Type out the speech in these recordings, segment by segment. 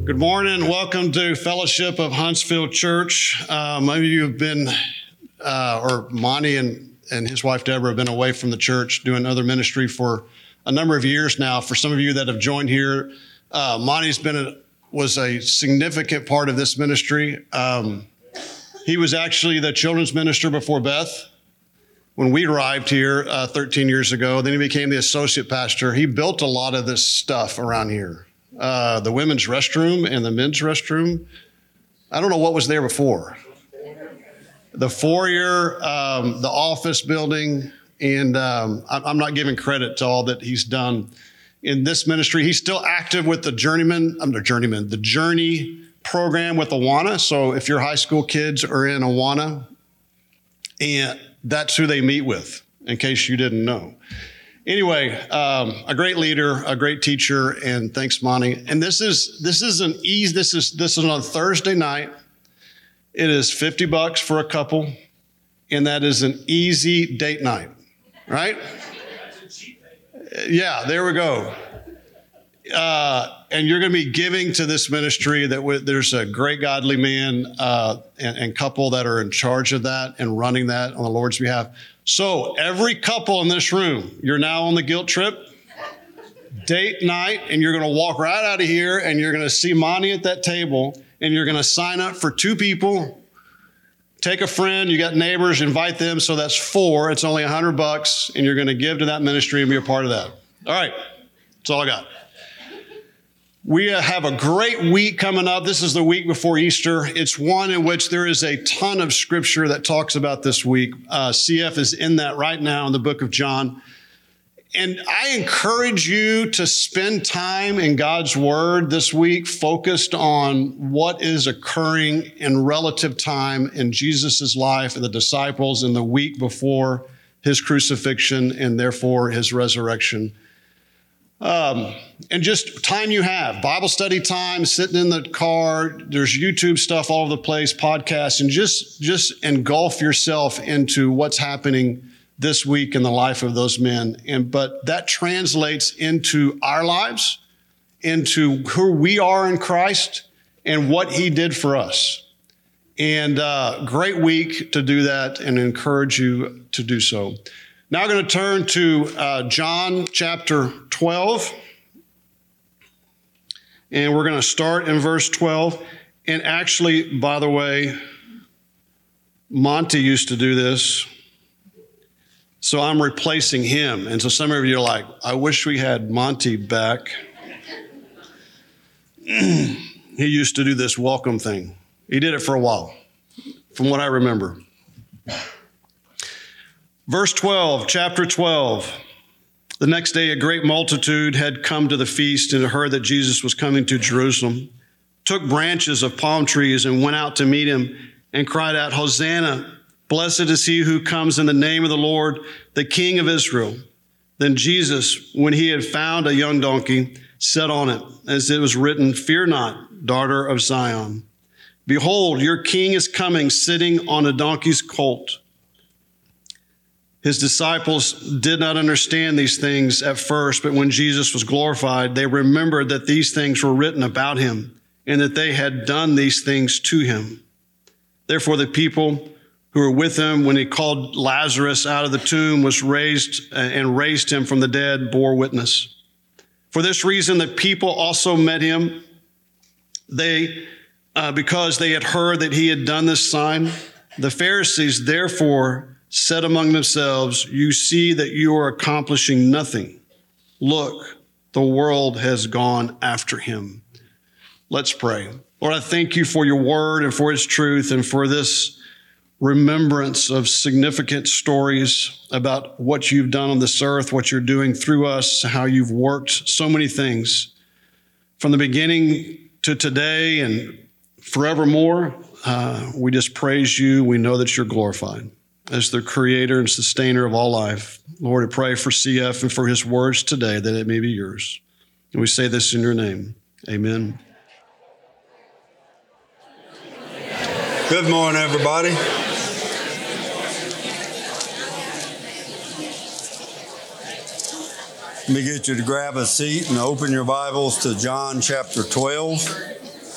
Good morning. Welcome to Fellowship of Huntsville Church. Many of you have been, or Monty and his wife Deborah have been away from the church doing other ministry for a number of years now. For some of you that have joined here, Monty's was a significant part of this ministry. He was actually the children's minister before Beth when we arrived here 13 years ago. Then he became the associate pastor. He built a lot of this stuff around here. The women's restroom and the men's restroom. I don't know what was there before. The foyer, the office building, and I'm not giving credit to all that he's done in this ministry. He's still active with the Journey program with Awana. So if your high school kids are in Awana, and that's who they meet with, in case you didn't know. Anyway, a great leader, a great teacher, and thanks, Monty. And this is on Thursday night. It is $50 for a couple, and that is an easy date night, right? Yeah, there we go. And you're going to be giving to this ministry. There's a great godly man and couple that are in charge of that and running that on the Lord's behalf. So every couple in this room, you're now on the guilt trip, date night, and you're going to walk right out of here and you're going to see Monty at that table and you're going to sign up for 2 people. Take a friend, you got neighbors, invite them. So that's 4. It's only $100 and you're going to give to that ministry and be a part of that. All right. That's all I got. We have a great week coming up. This is the week before Easter. It's one in which there is a ton of scripture that talks about this week. CF is in that right now in the book of John. And I encourage you to spend time in God's word this week focused on what is occurring in relative time in Jesus' life and the disciples in the week before his crucifixion and therefore his resurrection. And just time you have, Bible study time, sitting in the car, there's YouTube stuff all over the place, podcasts, and just engulf yourself into what's happening this week in the life of those men. But that translates into our lives, into who we are in Christ and what he did for us. And great week to do that and encourage you to do so. Now I'm going to turn to John chapter 12, and we're going to start in verse 12. And actually, by the way, Monty used to do this, so I'm replacing him. And so some of you are like, I wish we had Monty back. He used to do this welcome thing. He did it for a while, from what I remember. Verse 12, chapter 12. The next day, a great multitude had come to the feast and heard that Jesus was coming to Jerusalem, took branches of palm trees and went out to meet him and cried out, Hosanna, blessed is he who comes in the name of the Lord, the King of Israel. Then Jesus, when he had found a young donkey, sat on it, as it was written, Fear not, daughter of Zion. Behold, your king is coming, sitting on a donkey's colt. His disciples did not understand these things at first, but when Jesus was glorified, they remembered that these things were written about him and that they had done these things to him. Therefore, the people who were with him when he called Lazarus out of the tomb was raised him from the dead, bore witness. For this reason, the people also met him. Because they had heard that he had done this sign. The Pharisees, therefore, said among themselves, You see that you are accomplishing nothing. Look, the world has gone after him. Let's pray. Lord, I thank you for your word and for its truth and for this remembrance of significant stories about what you've done on this earth, what you're doing through us, how you've worked so many things from the beginning to today and forevermore. We just praise you. We know that you're glorified as the creator and sustainer of all life. Lord, I pray for CF and for his words today, that it may be yours. And we say this in your name. Amen. Good morning, everybody. Let me get you to grab a seat and open your Bibles to John chapter 12.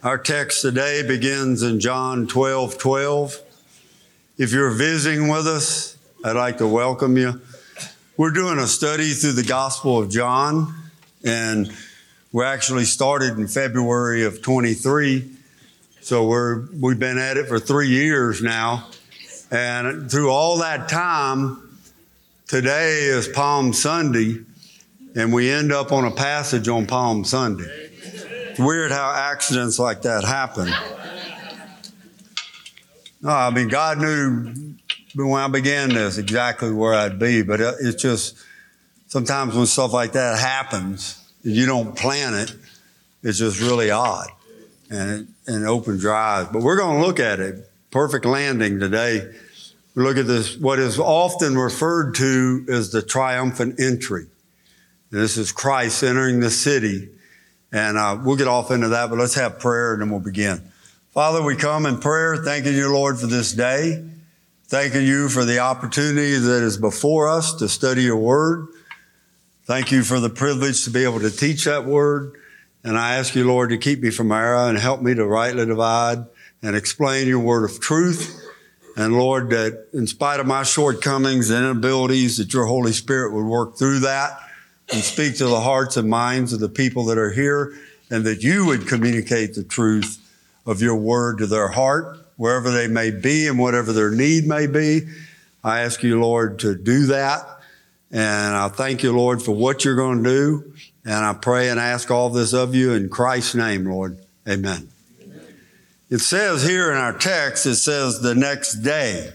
Our text today begins in John 12:12. If you're visiting with us, I'd like to welcome you. We're doing a study through the Gospel of John, and we actually started in February of 23. So we've been at it for 3 years now. And through all that time, today is Palm Sunday, and we end up on a passage on Palm Sunday. It's weird how accidents like that happen. No, I mean, God knew when I began this exactly where I'd be, but it's just sometimes when stuff like that happens, you don't plan it, it's just really odd and it opens your eyes. But we're going to look at it. Perfect landing today. We look at this, what is often referred to as the triumphant entry. And this is Christ entering the city. And we'll get off into that, but let's have prayer and then we'll begin. Father, we come in prayer, thanking you, Lord, for this day. Thanking you for the opportunity that is before us to study your word. Thank you for the privilege to be able to teach that word. And I ask you, Lord, to keep me from error and help me to rightly divide and explain your word of truth. And Lord, that in spite of my shortcomings and inabilities, that your Holy Spirit would work through that and speak to the hearts and minds of the people that are here, and that you would communicate the truth of your word to their heart, wherever they may be and whatever their need may be. I ask you, Lord, to do that. And I thank you, Lord, for what you're going to do. And I pray and ask all this of you in Christ's name, Lord. Amen. It says here in our text, it says the next day,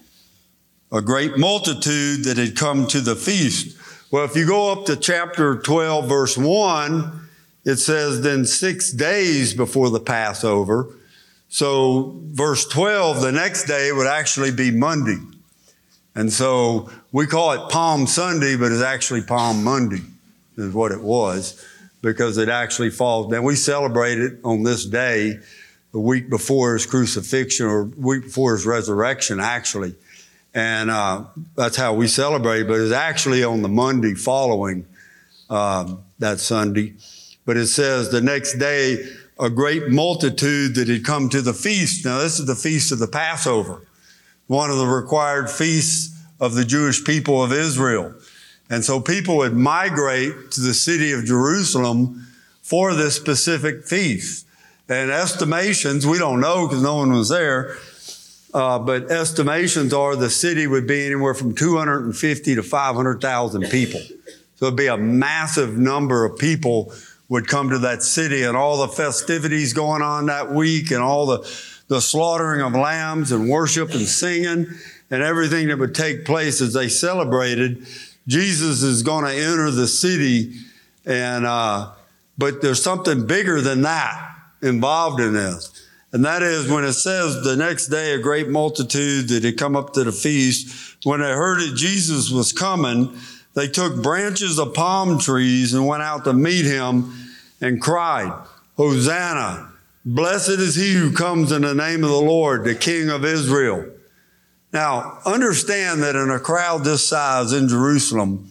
a great multitude that had come to the feast. Well, if you go up to chapter 12, verse 1, it says then 6 days before the Passover. So verse 12, the next day would actually be Monday. And so we call it Palm Sunday, but it's actually Palm Monday is what it was, because it actually falls. Now we celebrate it on this day, the week before his crucifixion or week before his resurrection, actually. And that's how we celebrate, but it's actually on the Monday following that Sunday. But it says the next day, a great multitude that had come to the feast. Now, this is the feast of the Passover, one of the required feasts of the Jewish people of Israel. And so people would migrate to the city of Jerusalem for this specific feast. And estimations, we don't know because no one was there, but estimations are the city would be anywhere from 250 to 500,000 people. So it'd be a massive number of people would come to that city, and all the festivities going on that week and all the slaughtering of lambs and worship and singing and everything that would take place as they celebrated. Jesus is going to enter the city, and but there's something bigger than that involved in this. And that is when it says the next day, a great multitude that had come up to the feast, when they heard that Jesus was coming, they took branches of palm trees and went out to meet him and cried, Hosanna, blessed is he who comes in the name of the Lord, the King of Israel. Now, understand that in a crowd this size in Jerusalem,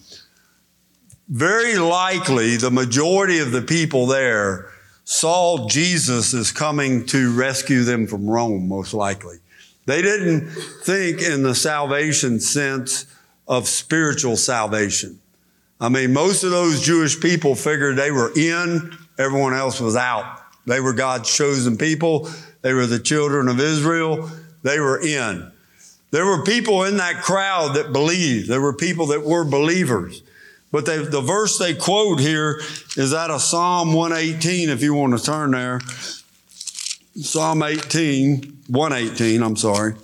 very likely the majority of the people there saw Jesus as coming to rescue them from Rome, most likely. They didn't think in the salvation sense of spiritual salvation. I mean, most of those Jewish people figured they were in, everyone else was out. They were God's chosen people. They were the children of Israel. They were in. There were people in that crowd that believed. There were people that were believers. But the verse they quote here is out of Psalm 118, if you want to turn there. Psalm 118, I'm sorry.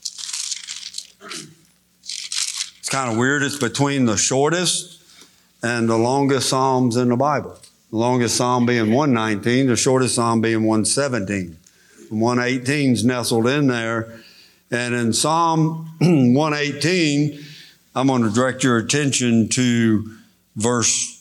It's kind of weird. It's between the shortest and the longest Psalms in the Bible. The longest Psalm being 119, the shortest Psalm being 117. 118 is nestled in there. And in Psalm 118, I'm going to direct your attention to verse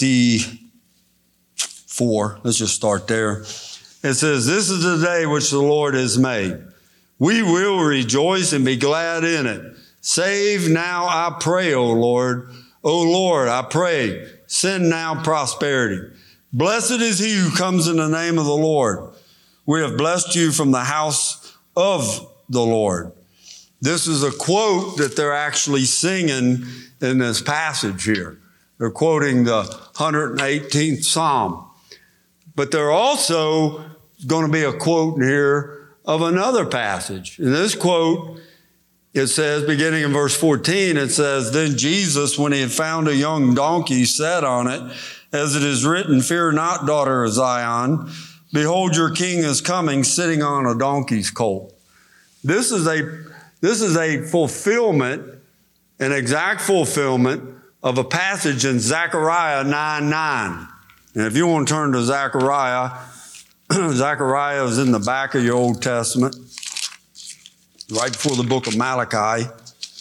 24. Let's just start there. It says, this is the day which the Lord has made. We will rejoice and be glad in it. Save now, I pray, O Lord. O Lord, I pray, send now prosperity. Blessed is he who comes in the name of the Lord. We have blessed you from the house of the Lord. This is a quote that they're actually singing in this passage here. They're quoting the 118th Psalm. But there also going to be a quote in here of another passage. In this quote, it says, beginning in verse 14, it says, "Then Jesus, when he had found a young donkey, sat on it, as it is written, 'Fear not, daughter of Zion. Behold, your king is coming, sitting on a donkey's colt.'" This is a fulfillment, an exact fulfillment of a passage in Zechariah 9:9. And if you want to turn to Zechariah, Zechariah is in the back of your Old Testament, right before the book of Malachi.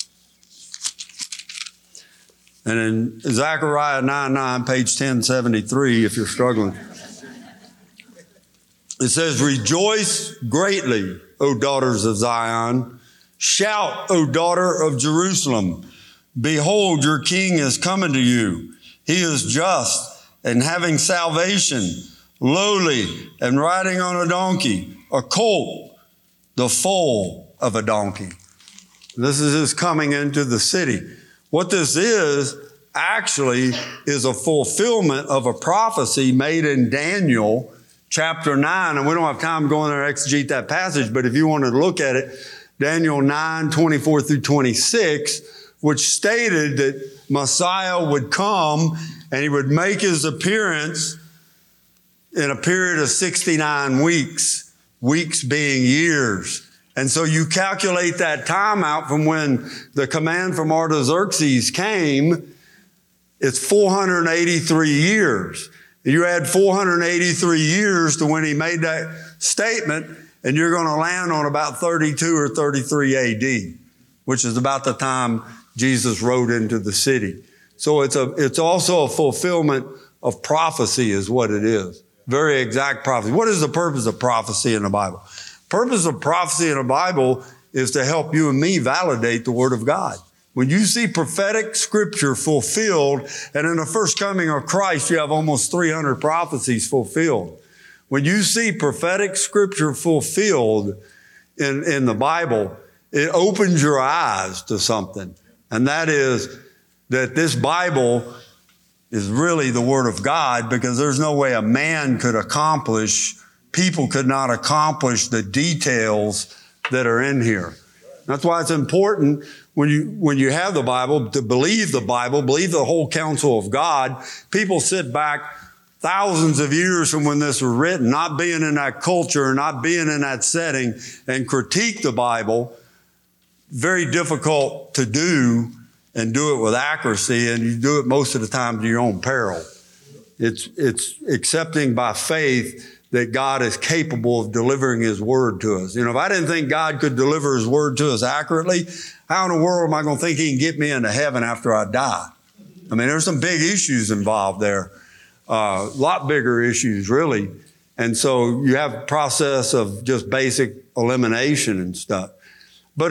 And in Zechariah 9:9, page 1073, if you're struggling, it says, "Rejoice greatly, O daughters of Zion. Shout, O daughter of Jerusalem. Behold, your king is coming to you. He is just and having salvation, lowly and riding on a donkey, a colt, the foal of a donkey." This is his coming into the city. What this is actually is a fulfillment of a prophecy made in Daniel chapter 9. And we don't have time to go in there and exegete that passage, but if you want to look at it, Daniel 9:24 through 26, which stated that Messiah would come and he would make his appearance in a period of 69 weeks, weeks being years. And so you calculate that time out from when the command from Artaxerxes came, it's 483 years. You add 483 years to when he made that statement, and you're going to land on about 32 or 33 AD, which is about the time Jesus rode into the city. So it's also a fulfillment of prophecy is what it is. Very exact prophecy. What is the purpose of prophecy in the Bible? Purpose of prophecy in the Bible is to help you and me validate the Word of God. When you see prophetic scripture fulfilled, and in the first coming of Christ, you have almost 300 prophecies fulfilled. When you see prophetic scripture fulfilled in the Bible, it opens your eyes to something. And that is that this Bible is really the Word of God, because there's no way a man could accomplish, people could not accomplish the details that are in here. That's why it's important when you have the Bible to believe the Bible, believe the whole counsel of God. People sit back thousands of years from when this was written, not being in that culture, not being in that setting, and critique the Bible. Very difficult to do, and do it with accuracy, and you do it most of the time to your own peril. It's accepting by faith that God is capable of delivering His Word to us. You know, if I didn't think God could deliver His Word to us accurately, how in the world am I going to think He can get me into heaven after I die? I mean, there's some big issues involved there. A lot bigger issues, really. And so you have a process of just basic elimination and stuff. But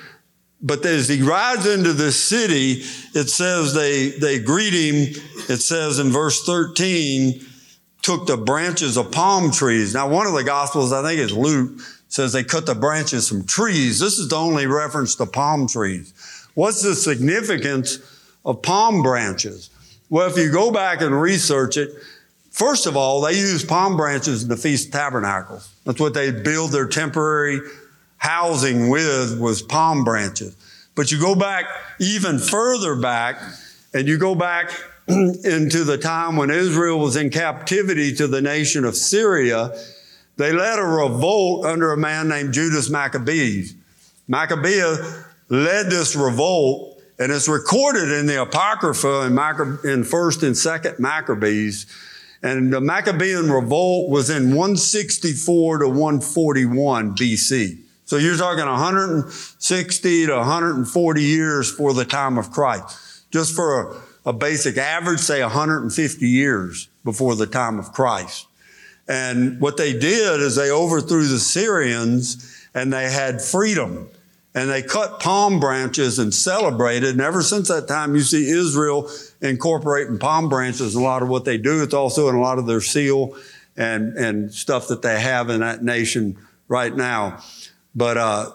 as he rides into the city, it says they greet him. It says in verse 13, took the branches of palm trees. Now, one of the Gospels, I think it's Luke, says they cut the branches from trees. This is the only reference to palm trees. What's the significance of palm branches? Well, if you go back and research it, first of all, they used palm branches in the Feast of Tabernacles. That's what they build their temporary housing with, was palm branches. But you go back even further back, and you go back into the time when Israel was in captivity to the nation of Syria. They led a revolt under a man named Judas Maccabees. Maccabees led this revolt, and it's recorded in the Apocrypha in 1st and 2nd Maccabees. And the Maccabean revolt was in 164 to 141 BC. So you're talking 160 to 140 years for the time of Christ. Just for a basic average, say 150 years before the time of Christ. And what they did is they overthrew the Syrians, and they had freedom. And they cut palm branches and celebrated. And ever since that time, you see Israel incorporating palm branches in a lot of what they do. It's also in a lot of their seal and stuff that they have in that nation right now. But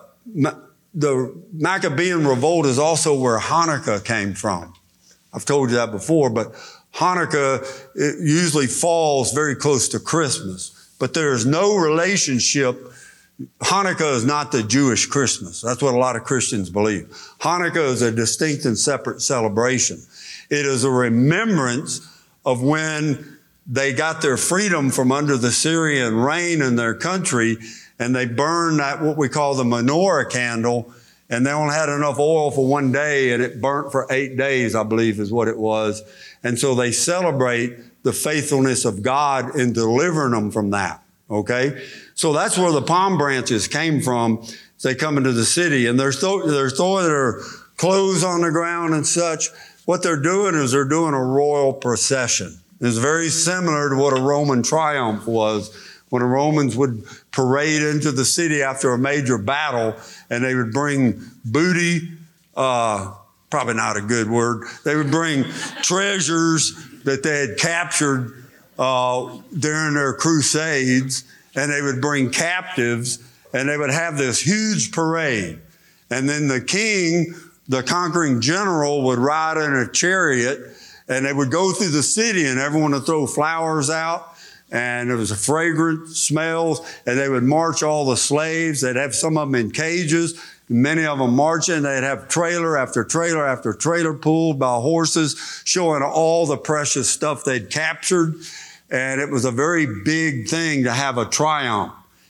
the Maccabean revolt is also where Hanukkah came from. I've told you that before, but Hanukkah it usually falls very close to Christmas, but there is no relationship. Hanukkah is not the Jewish Christmas. That's what a lot of Christians believe. Hanukkah is a distinct and separate celebration. It is a remembrance of when they got their freedom from under the Syrian reign in their country, and they burned that what we call the menorah candle, and they only had enough oil for one day, and it burnt for 8 days, I believe is what it was. And so they celebrate the faithfulness of God in delivering them from that, okay? So that's where the palm branches came from. They come into the city, and they're throwing their clothes on the ground and such. What they're doing is they're doing a royal procession. It's very similar to what a Roman triumph was, when the Romans would parade into the city after a major battle, and they would bring booty, probably not a good word. They would bring treasures that they had captured during their crusades, and they would bring captives, and they would have this huge parade. And then the king, the conquering general, would ride in a chariot, and they would go through the city, and everyone would throw flowers out, and it was a fragrant smells, and they would march all the slaves. They'd have some of them in cages, many of them marching. They'd have trailer after trailer after trailer pulled by horses, showing all the precious stuff they'd captured. And it was a very big thing to have a triumph.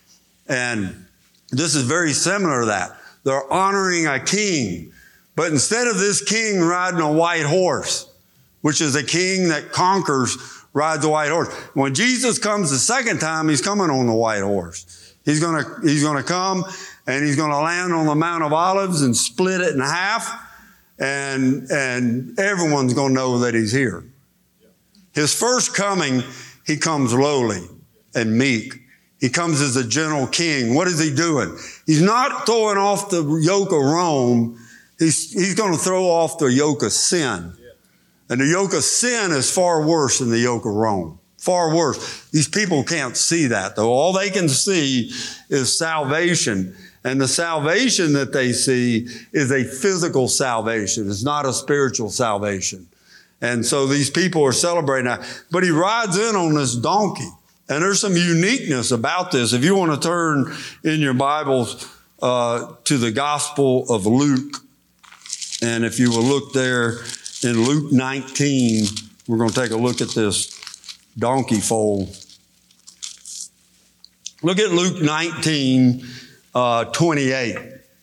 And this is very similar to that. They're honoring a king. But instead of this king riding a white horse, which is a king that conquers, rides a white horse. When Jesus comes the second time, he's coming on the white horse. He's gonna come, and he's gonna land on the Mount of Olives and split it in half, and everyone's gonna know that he's here. His first coming, he comes lowly and meek. He comes as a gentle king. What is he doing? He's not throwing off the yoke of Rome. He's going to throw off the yoke of sin. And the yoke of sin is far worse than the yoke of Rome. Far worse. These people can't see that, though. All they can see is salvation. And the salvation that they see is a physical salvation. It's not a spiritual salvation. And so these people are celebrating that. But he rides in on this donkey. And there's some uniqueness about this. If you want to turn in your Bibles to the Gospel of Luke, and if you will look there in Luke 19, we're going to take a look at this donkey foal. Look at Luke 19, 28.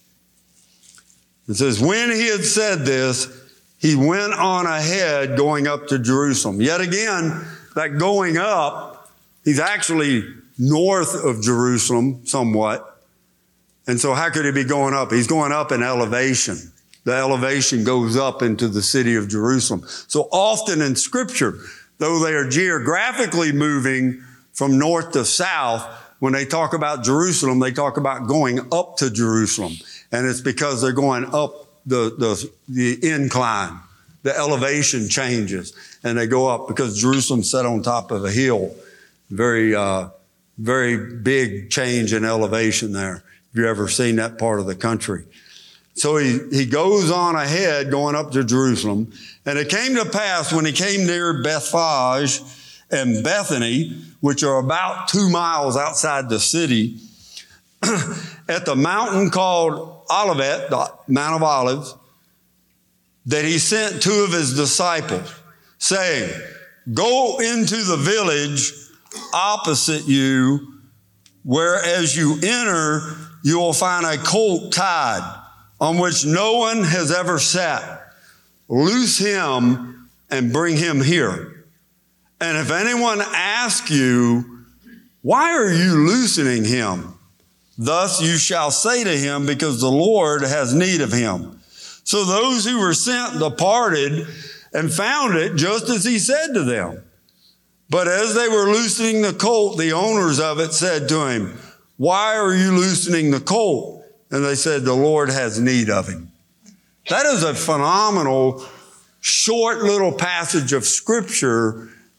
It says, when he had said this, he went on ahead going up to Jerusalem. Yet again, that going up, he's actually north of Jerusalem somewhat. And so how could he be going up? He's going up in elevation. The elevation goes up into the city of Jerusalem. So often in Scripture, though they are geographically moving from north to south, when they talk about Jerusalem, they talk about going up to Jerusalem. And it's because they're going up the incline. The elevation changes, and they go up because Jerusalem's set on top of a hill. Very big change in elevation there. Have you ever seen that part of the country? So he goes on ahead going up to Jerusalem. And it came to pass when he came near Bethphage and Bethany, which are about 2 miles outside the city, at the mountain called Olivet, the Mount of Olives, that he sent 2 of his disciples, saying, go into the village opposite you, where as you enter, you will find a colt tied, on which no one has ever sat. Loose him and bring him here. And if anyone asks you, why are you loosening him? Thus you shall say to him, because the Lord has need of him. So those who were sent departed and found it just as he said to them. But as they were loosening the colt, the owners of it said to him, why are you loosening the colt? And they said, the Lord has need of him. That is a phenomenal, short little passage of Scripture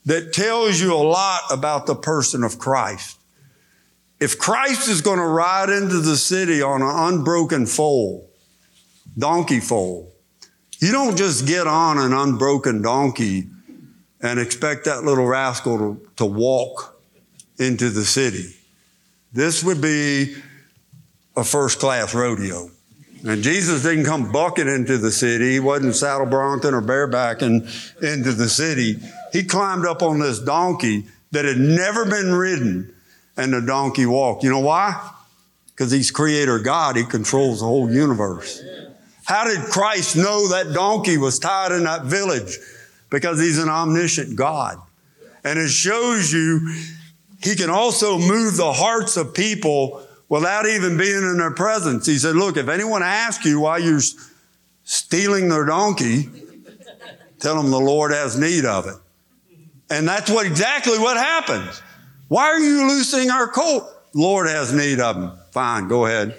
that tells you a lot about the person of Christ. If Christ is going to ride into the city on an unbroken foal, donkey foal, you don't just get on an unbroken donkey and expect that little rascal to walk into the city. This would be a first-class rodeo. And Jesus didn't come bucking into the city. He wasn't saddle bronching or barebacking into the city. He climbed up on this donkey that had never been ridden, and the donkey walked. You know why? Because he's creator God. He controls the whole universe. How did Christ know that donkey was tied in that village? Because he's an omniscient God. And it shows you he can also move the hearts of people without even being in their presence. He said, look, if anyone asks you why you're stealing their donkey, tell them the Lord has need of it. And that's exactly what happens. Why are you loosing our colt? Lord has need of them. Fine, go ahead.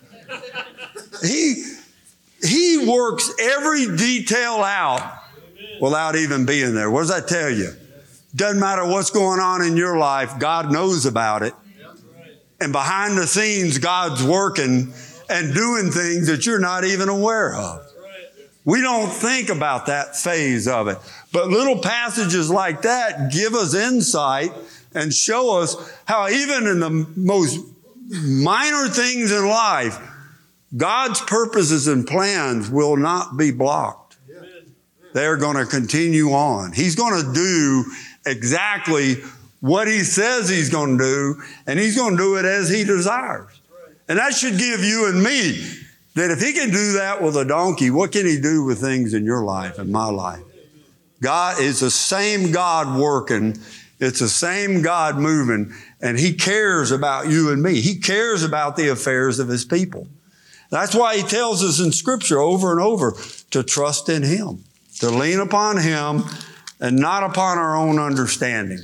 He works every detail out without even being there. What does that tell you? Doesn't matter what's going on in your life, God knows about it. And behind the scenes, God's working and doing things that you're not even aware of. We don't think about that phase of it. But little passages like that give us insight and show us how even in the most minor things in life, God's purposes and plans will not be blocked. They're going to continue on. He's going to do exactly what he says he's going to do, and he's going to do it as he desires. And that should give you and me that if he can do that with a donkey, what can he do with things in your life and my life? God is the same God working. It's the same God moving, and he cares about you and me. He cares about the affairs of his people. That's why he tells us in Scripture over and over to trust in him, to lean upon him and not upon our own understanding.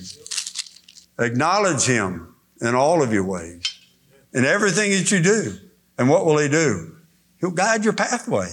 Acknowledge him in all of your ways, in everything that you do. And what will he do? He'll guide your pathway.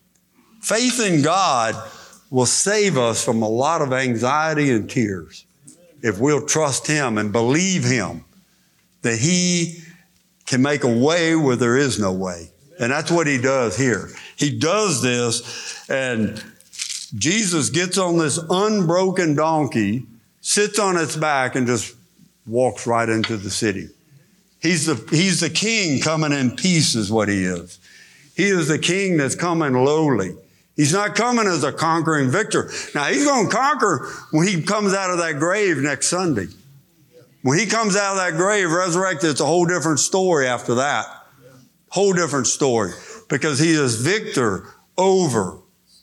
Faith in God will save us from a lot of anxiety and tears if we'll trust him and believe him that he can make a way where there is no way. And that's what he does here. He does this, and Jesus gets on this unbroken donkey, sits on its back, and just walks right into the city. He's the king coming in peace is what he is. He is the king that's coming lowly. He's not coming as a conquering victor. Now, he's going to conquer when he comes out of that grave next Sunday. When he comes out of that grave resurrected, it's a whole different story after that. Whole different story. Because he is victor over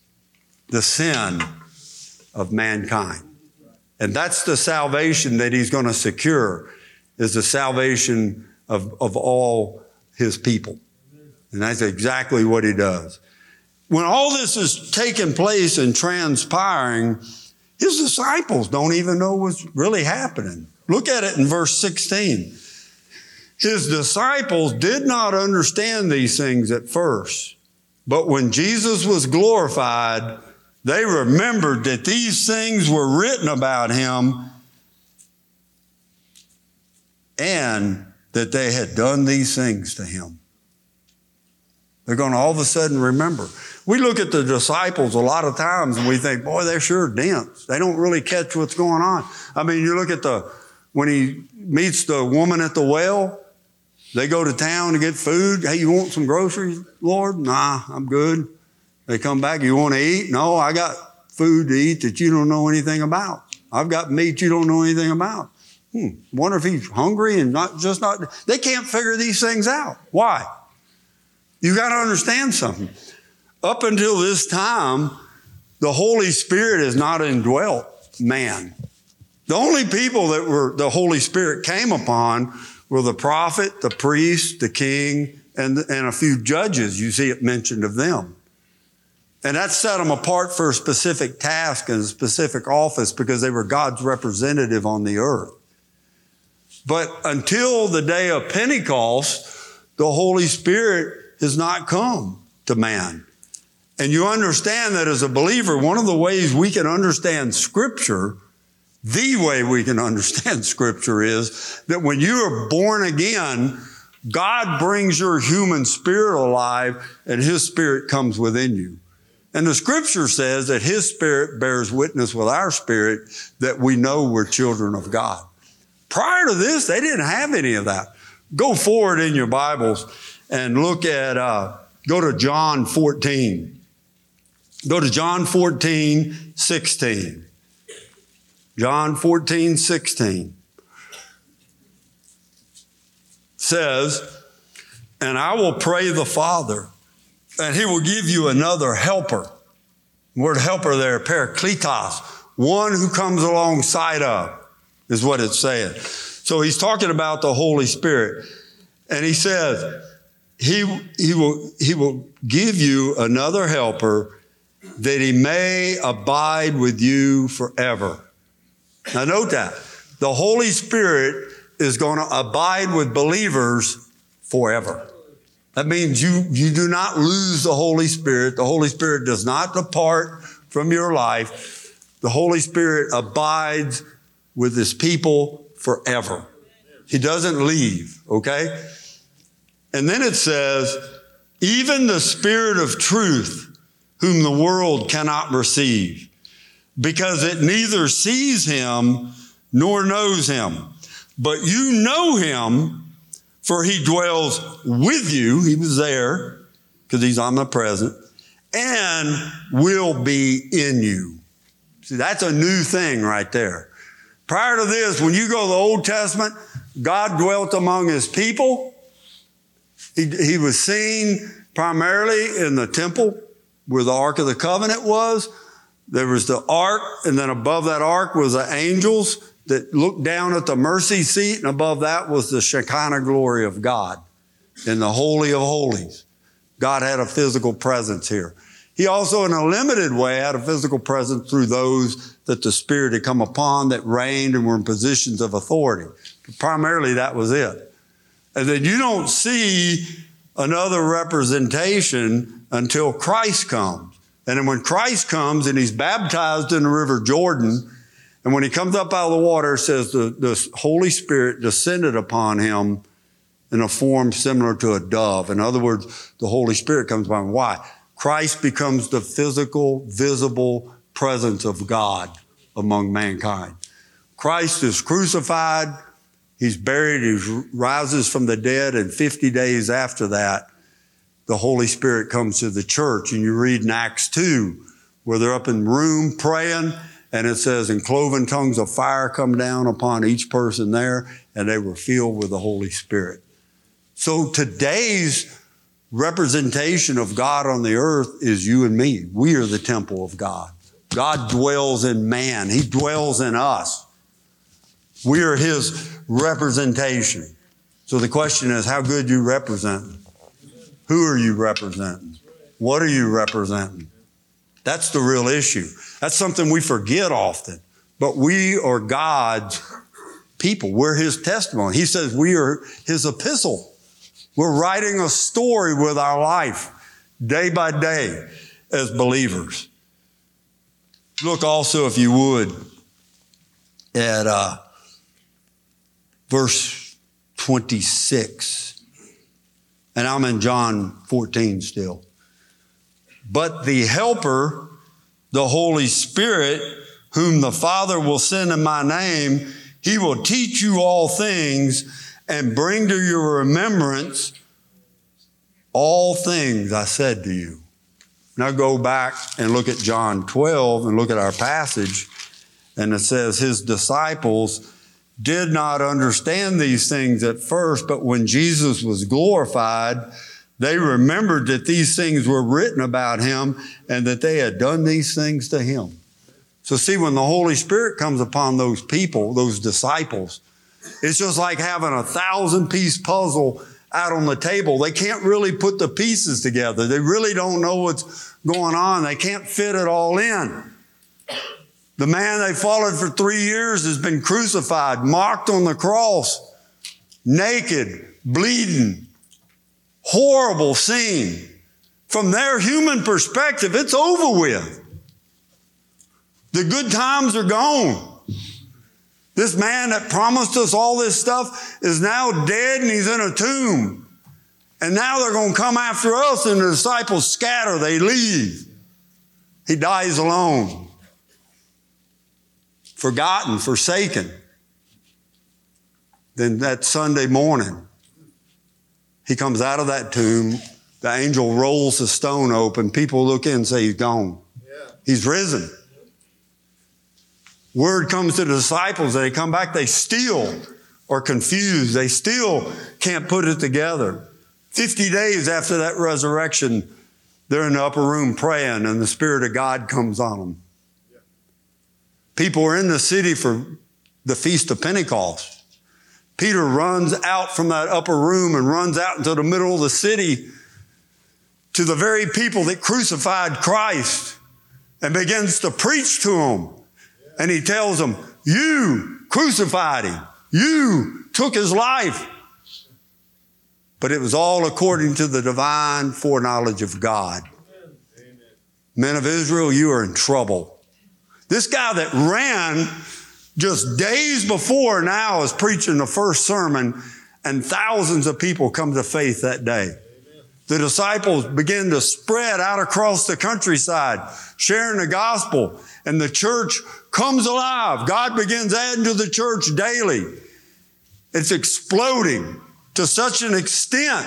the sin of mankind. And that's the salvation that he's going to secure, is the salvation of all his people. And that's exactly what he does. When all this is taking place and transpiring, his disciples don't even know what's really happening. Look at it in verse 16. His disciples did not understand these things at first, but when Jesus was glorified, they remembered that these things were written about him and that they had done these things to him. They're going to all of a sudden remember. We look at the disciples a lot of times and we think, boy, they're sure dense. They don't really catch what's going on. I mean, you look at when he meets the woman at the well, they go to town to get food. Hey, you want some groceries, Lord? Nah, I'm good. They come back, you want to eat? No, I got food to eat that you don't know anything about. I've got meat you don't know anything about. Wonder if he's hungry and not. They can't figure these things out. Why? You got to understand something. Up until this time, the Holy Spirit has not indwelt man. The only people that the Holy Spirit came upon were the prophet, the priest, the king, and a few judges. You see it mentioned of them. And that set them apart for a specific task and a specific office because they were God's representative on the earth. But until the day of Pentecost, the Holy Spirit has not come to man. And you understand that as a believer, one of the ways we can understand Scripture The way we can understand Scripture is that when you are born again, God brings your human spirit alive and His Spirit comes within you. And the Scripture says that His Spirit bears witness with our spirit that we know we're children of God. Prior to this, they didn't have any of that. Go forward in your Bibles and look at, go to John 14. Go to John 14, 16. John 14, 16 says, and I will pray the Father, and He will give you another helper. The word helper there, parakletos, one who comes alongside of, is what it's saying. So He's talking about the Holy Spirit. And He says, He will give you another helper that He may abide with you forever. Now note that. The Holy Spirit is going to abide with believers forever. That means you do not lose the Holy Spirit. The Holy Spirit does not depart from your life. The Holy Spirit abides with His people forever. He doesn't leave, okay? And then it says, even the Spirit of truth, whom the world cannot receive, because it neither sees Him nor knows Him. But you know Him, for He dwells with you. He was there because He's omnipresent, and will be in you. See, that's a new thing right there. Prior to this, when you go to the Old Testament, God dwelt among His people. He was seen primarily in the temple where the Ark of the Covenant was. There was the ark, and then above that ark was the angels that looked down at the mercy seat, and above that was the Shekinah glory of God in the Holy of Holies. God had a physical presence here. He also, in a limited way, had a physical presence through those that the Spirit had come upon that reigned and were in positions of authority. But primarily, that was it. And then you don't see another representation until Christ comes. And then when Christ comes and He's baptized in the River Jordan, and when He comes up out of the water, it says the Holy Spirit descended upon Him in a form similar to a dove. In other words, the Holy Spirit comes upon Him. Why? Christ becomes the physical, visible presence of God among mankind. Christ is crucified. He's buried. He rises from the dead. And 50 days after that, the Holy Spirit comes to the church. And you read in Acts 2, where they're up in the room praying, and it says, and cloven tongues of fire come down upon each person there, and they were filled with the Holy Spirit. So today's representation of God on the earth is you and me. We are the temple of God. God dwells in man. He dwells in us. We are His representation. So the question is, how good you represent? Who are you representing? What are you representing? That's the real issue. That's something we forget often. But we are God's people. We're His testimony. He says we are His epistle. We're writing a story with our life day by day as believers. Look also, if you would, at verse 26. And I'm in John 14 still. But the Helper, the Holy Spirit, whom the Father will send in my name, He will teach you all things and bring to your remembrance all things I said to you. Now go back and look at John 12 and look at our passage. And it says, His disciples did not understand these things at first, but when Jesus was glorified, they remembered that these things were written about Him and that they had done these things to Him. So see, when the Holy Spirit comes upon those people, those disciples, it's just like having a 1,000-piece puzzle out on the table. They can't really put the pieces together. They really don't know what's going on. They can't fit it all in. The man they followed for 3 years has been crucified, mocked on the cross, naked, bleeding. Horrible scene. From their human perspective, it's over with. The good times are gone. This man that promised us all this stuff is now dead and he's in a tomb. And now they're going to come after us, and the disciples scatter. They leave. He dies alone. Forgotten, forsaken. Then that Sunday morning, he comes out of that tomb. The angel rolls the stone open. People look in and say, he's gone. Yeah. He's risen. Word comes to the disciples. They come back. They still are confused. They still can't put it together. 50 days after that resurrection, they're in the upper room praying, and the Spirit of God comes on them. Yeah. People are in the city for the Feast of Pentecost. Peter runs out from that upper room and runs out into the middle of the city to the very people that crucified Christ and begins to preach to them. And he tells them, you crucified him. You took his life. But it was all according to the divine foreknowledge of God. Amen. Men of Israel, you are in trouble. This guy that ran just days before now is preaching the first sermon, and thousands of people come to faith that day. Amen. The disciples begin to spread out across the countryside, sharing the gospel, and the church comes alive. God begins adding to the church daily. It's exploding to such an extent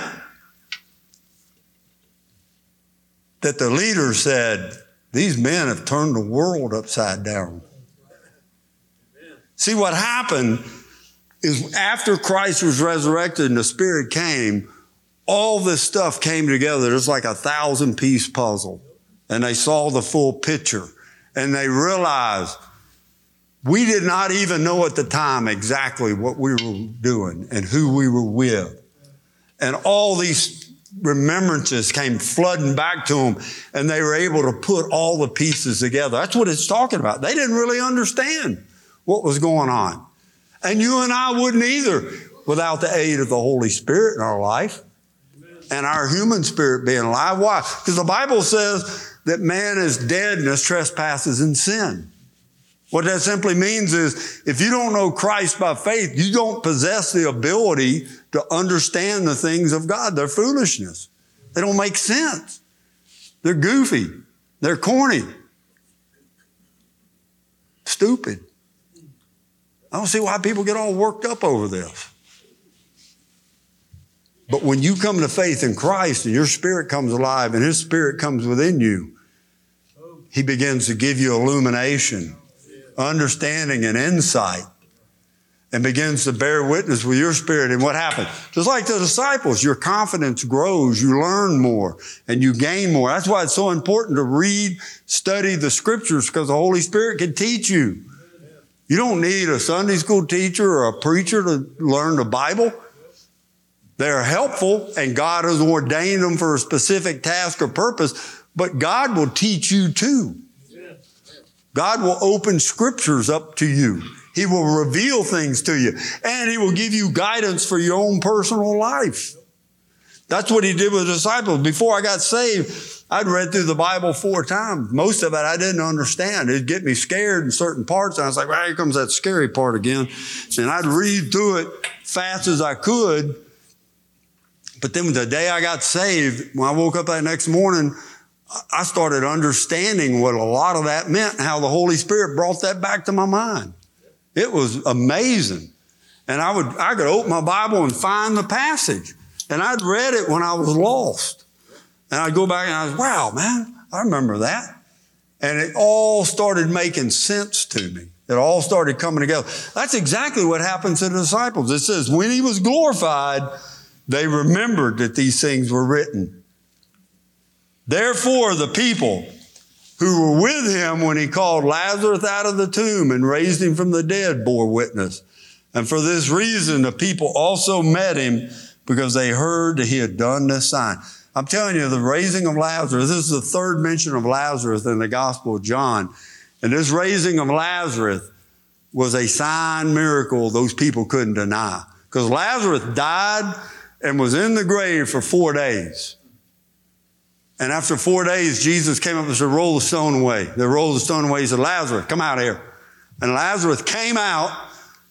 that the leader said, these men have turned the world upside down. See, what happened is after Christ was resurrected and the Spirit came, all this stuff came together. It was like a 1,000-piece puzzle. And they saw the full picture. And they realized we did not even know at the time exactly what we were doing and who we were with. And all these remembrances came flooding back to them, and they were able to put all the pieces together. That's what it's talking about. They didn't really understand what was going on. And you and I wouldn't either without the aid of the Holy Spirit in our life and our human spirit being alive. Why? Because the Bible says that man is dead in his trespasses and sin. What that simply means is if you don't know Christ by faith, you don't possess the ability to understand the things of God. They're foolishness. They don't make sense. They're goofy. They're corny. Stupid. I don't see why people get all worked up over this. But when you come to faith in Christ and your spirit comes alive and his spirit comes within you, he begins to give you illumination, understanding, and insight, and begins to bear witness with your spirit. And what happens? Just like the disciples, your confidence grows, you learn more, and you gain more. That's why it's so important to read, study the scriptures, because the Holy Spirit can teach you. You don't need a Sunday school teacher or a preacher to learn the Bible. They're helpful, and God has ordained them for a specific task or purpose, but God will teach you too. God will open scriptures up to you. He will reveal things to you, and he will give you guidance for your own personal life. That's what he did with the disciples. Before I got saved, I'd read through the Bible 4 times. Most of it I didn't understand. It'd get me scared in certain parts, and I was like, well, here comes that scary part again. And I'd read through it fast as I could. But then the day I got saved, when I woke up that next morning, I started understanding what a lot of that meant, how the Holy Spirit brought that back to my mind. It was amazing. And I could open my Bible and find the passage. And I'd read it when I was lost. And I'd go back and I was, wow, man, I remember that. And it all started making sense to me. It all started coming together. That's exactly what happened to the disciples. It says, when he was glorified, they remembered that these things were written. Therefore, the people who were with him when he called Lazarus out of the tomb and raised him from the dead bore witness. And for this reason, the people also met him because they heard that he had done this sign. I'm telling you, the raising of Lazarus, this is the third mention of Lazarus in the Gospel of John. And this raising of Lazarus was a sign miracle those people couldn't deny. Because Lazarus died and was in the grave for 4 days. And after 4 days, Jesus came up and said, roll the stone away. They rolled the stone away. He said, Lazarus, come out here. And Lazarus came out.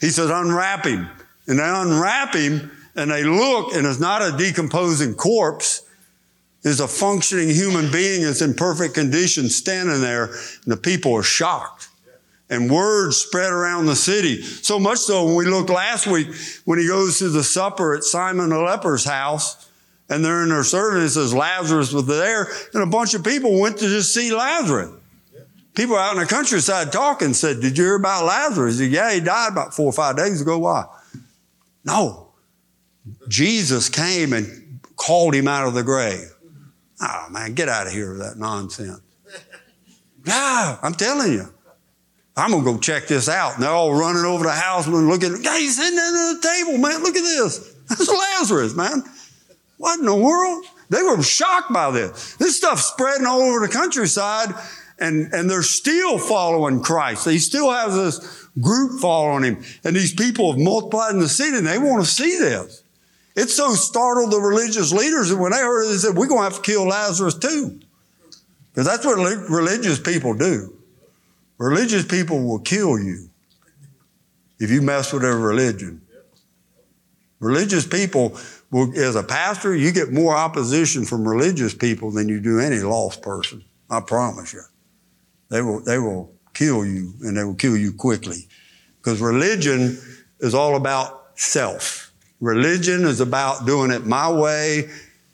He says, unwrap him. And they unwrap him, and they look, and it's not a decomposing corpse. It's a functioning human being that's in perfect condition standing there, and the people are shocked. And word spread around the city. So much so when we looked last week, when he goes to the supper at Simon the leper's house, and they're in their service, it says Lazarus was there, and a bunch of people went to just see Lazarus. People out in the countryside talking said, did you hear about Lazarus? He said, yeah, he died about 4 or 5 days ago. Why? No. Jesus came and called him out of the grave. Oh, man, get out of here with that nonsense. Yeah, I'm telling you. I'm going to go check this out. And they're all running over the house and looking. Yeah, he's sitting under the table, man. Look at this. That's Lazarus, man. What in the world? They were shocked by this. This stuff's spreading all over the countryside, and they're still following Christ. He still has this group following him. And these people have multiplied in the city, and they want to see this. It so startled the religious leaders that when they heard it, they said, we're going to have to kill Lazarus too. Because that's what religious people do. Religious people will kill you if you mess with their religion. Religious people will, as a pastor, you get more opposition from religious people than you do any lost person. I promise you. They will kill you, and they will kill you quickly. Because religion is all about self. Religion is about doing it my way,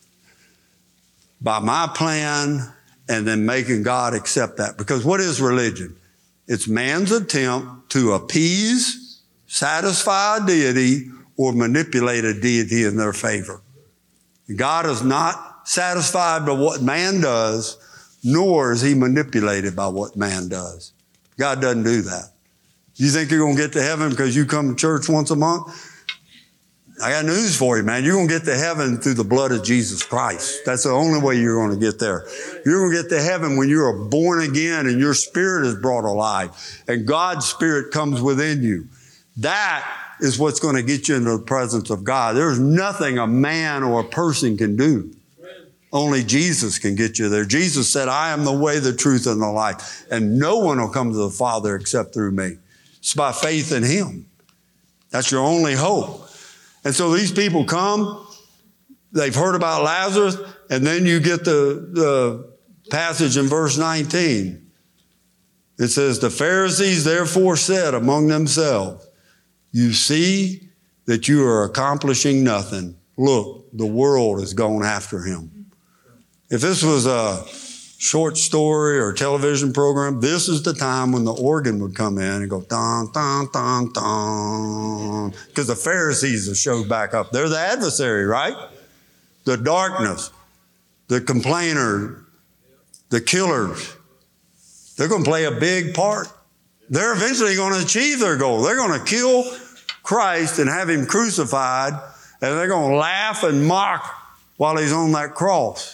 by my plan, and then making God accept that. Because what is religion? It's man's attempt to appease, satisfy a deity, or manipulate a deity in their favor. God is not satisfied by what man does, nor is he manipulated by what man does. God doesn't do that. You think you're going to get to heaven because you come to church once a month? I got news for you, man. You're going to get to heaven through the blood of Jesus Christ. That's the only way you're going to get there. You're going to get to heaven when you are born again and your spirit is brought alive and God's spirit comes within you. That is what's going to get you into the presence of God. There's nothing a man or a person can do. Only Jesus can get you there. Jesus said, I am the way, the truth, and the life. And no one will come to the Father except through me. It's by faith in him. That's your only hope. And so these people come, they've heard about Lazarus, and then you get the passage in verse 19. It says, the Pharisees therefore said among themselves, you see that you are accomplishing nothing. Look, the world is going after him. If this was a short story or television program, this is the time when the organ would come in and go, dun, dun, dun, dun. Because the Pharisees have showed back up. They're the adversary, right? The darkness, the complainer, the killers. They're going to play a big part. They're eventually going to achieve their goal. They're going to kill Christ and have him crucified, and they're going to laugh and mock while he's on that cross.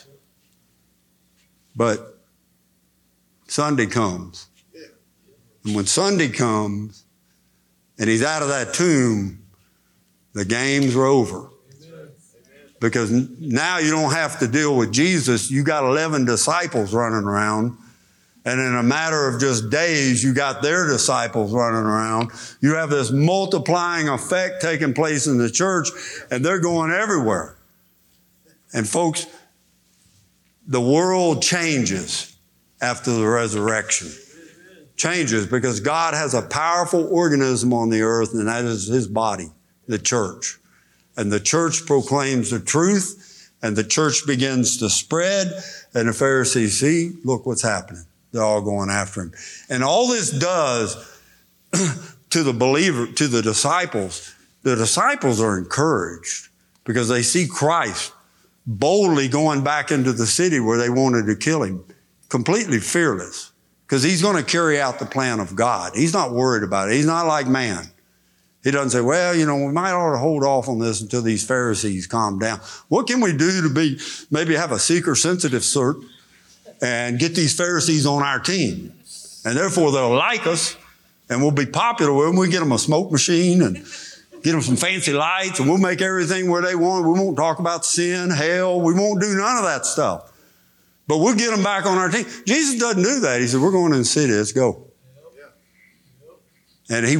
But Sunday comes. And when Sunday comes and he's out of that tomb, the games are over. Because now you don't have to deal with Jesus. You got 11 disciples running around. And in a matter of just days, you got their disciples running around. You have this multiplying effect taking place in the church, and they're going everywhere. And folks, the world changes after the resurrection. Changes because God has a powerful organism on the earth, and that is his body, the church. And the church proclaims the truth, and the church begins to spread, and the Pharisees see, look what's happening. They're all going after him. And all this does to the believer, to the disciples are encouraged because they see Christ boldly going back into the city where they wanted to kill him, completely fearless, because he's going to carry out the plan of God. He's not worried about it. He's not like man. He doesn't say, well, we might ought to hold off on this until these Pharisees calm down. What can we do to maybe have a seeker-sensitive cert and get these Pharisees on our team? And therefore, they'll like us, and we'll be popular with them. We get them a smoke machine and get them some fancy lights, and we'll make everything where they want. We won't talk about sin, hell. We won't do none of that stuff. But we'll get them back on our team. Jesus doesn't do that. He said, we're going in the city. Let's go. And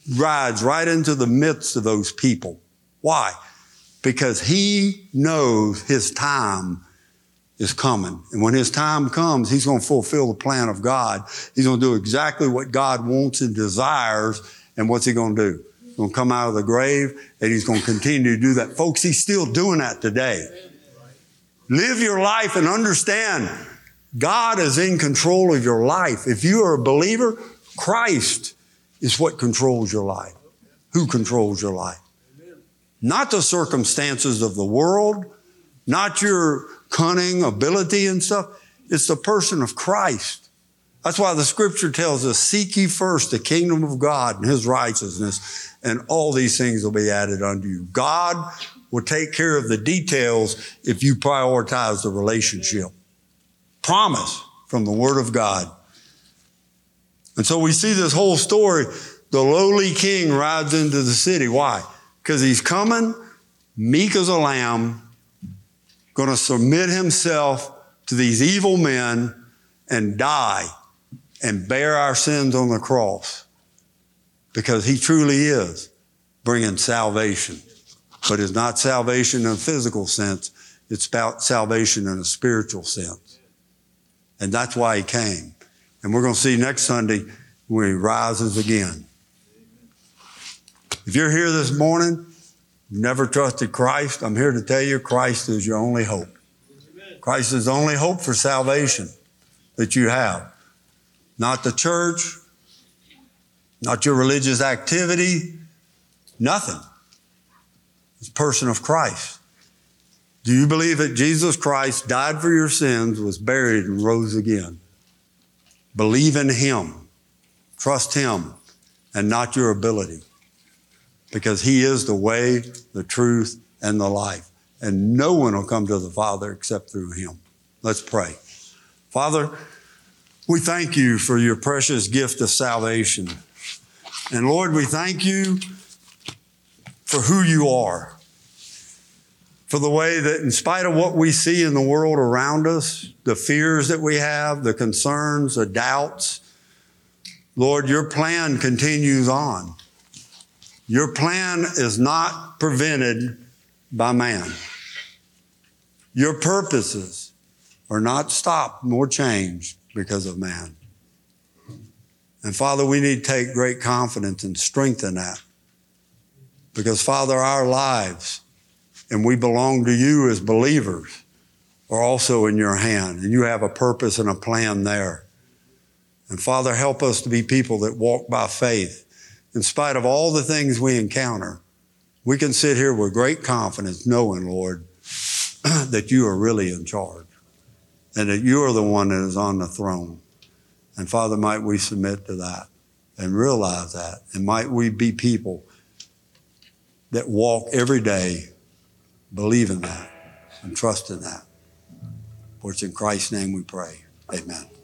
rides right into the midst of those people. Why? Because he knows his time is coming. And when his time comes, he's going to fulfill the plan of God. He's going to do exactly what God wants and desires. And what's he going to do? He's going to come out of the grave, and he's going to continue to do that. Folks, he's still doing that today. Live your life and understand God is in control of your life. If you are a believer, Christ is what controls your life. Who controls your life? Not the circumstances of the world, not your cunning, ability and stuff. It's the person of Christ. That's why the scripture tells us, seek ye first the kingdom of God and his righteousness, and all these things will be added unto you. God will take care of the details if you prioritize the relationship. Promise from the Word of God. And so we see this whole story. The lowly king rides into the city. Why? Because he's coming, meek as a lamb, going to submit himself to these evil men and die and bear our sins on the cross. Because he truly is bringing salvation. But it's not salvation in a physical sense. It's about salvation in a spiritual sense. And that's why he came. And we're going to see next Sunday when he rises again. If you're here this morning, you've never trusted Christ, I'm here to tell you Christ is your only hope. Christ is the only hope for salvation that you have. Not the church, not your religious activity, nothing. It's the person of Christ. Do you believe that Jesus Christ died for your sins, was buried, and rose again? Believe in him. Trust him and not your ability. Because he is the way, the truth, and the life. And no one will come to the Father except through him. Let's pray. Father, we thank you for your precious gift of salvation. And Lord, we thank you for who you are. For the way that in spite of what we see in the world around us, the fears that we have, the concerns, the doubts, Lord, your plan continues on. Your plan is not prevented by man. Your purposes are not stopped nor changed because of man. And Father, we need to take great confidence and strength in that. Because Father, our lives, and we belong to you as believers, are also in your hand. And you have a purpose and a plan there. And Father, help us to be people that walk by faith. In spite of all the things we encounter, we can sit here with great confidence knowing, Lord, that you are really in charge and that you are the one that is on the throne. And Father, might we submit to that and realize that. And might we be people that walk every day believing that and trusting that. For it's in Christ's name we pray. Amen.